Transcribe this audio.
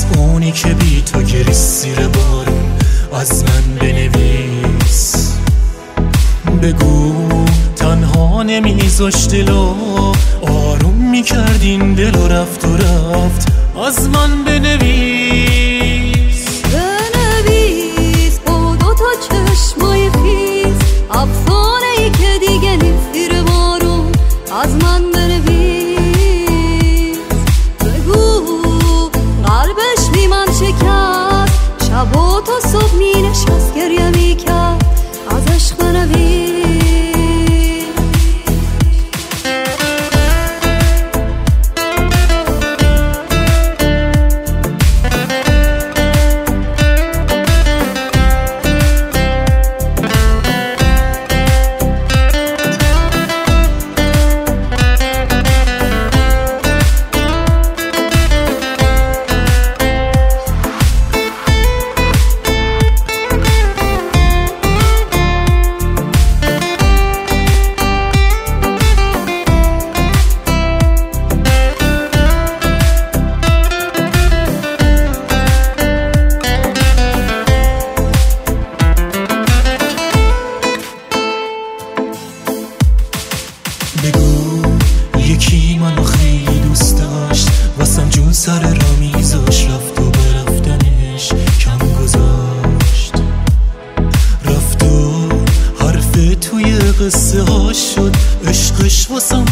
اونی که بی تو گریست زیر بارون از من بنویس. بگو تنها نمیذاشت دلو آروم میکردین دل و رفت از من بنویس. بنویس با دو تا چشمای خیز افسانه ای که دیگه نیست زیر بارون از من بنویس. بگو قلبش بی من شکست شب و تا صبح می نشست گریه می کرد از عشق بنویس. بگو یکی منو خیلی دوست داشت واسم جون سر را میذاش رفت و به رفتنش کم گذاشت. رفت و حرف توی قصه ها شد عشقش واسم